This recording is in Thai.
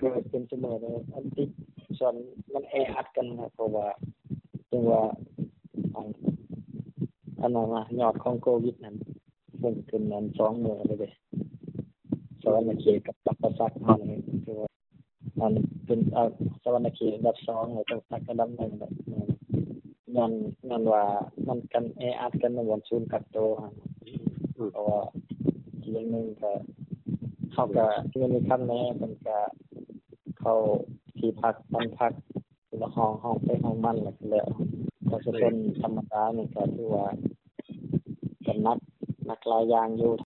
กิดขึ้นเสมอเลยอันที่ส่วนมันแออัดกันนะเพราะว่าจังว่าอันนั้นยอดของโควิดนั้นพุ่งขึ้นนั้น2มื้อเลยเด้สวรรณเขตกับปักประสักมันคือว่ามันเป็นสวรรณเขตอันดับ2แล้วต้องตักอันดับ1แบบนั่นว่ามันกันแออัดกันในวันศูนย์กักตัวเพราะว่าอีกอย่างนึงก็เขาก็มีคำแนะมันก็เข้าที่พักบ้านพักแล้วห้องไปห้องมันแล้วก็จะเป็นธรรมดานี่ก็ถือว่าก็นักหลายอย่างอยู่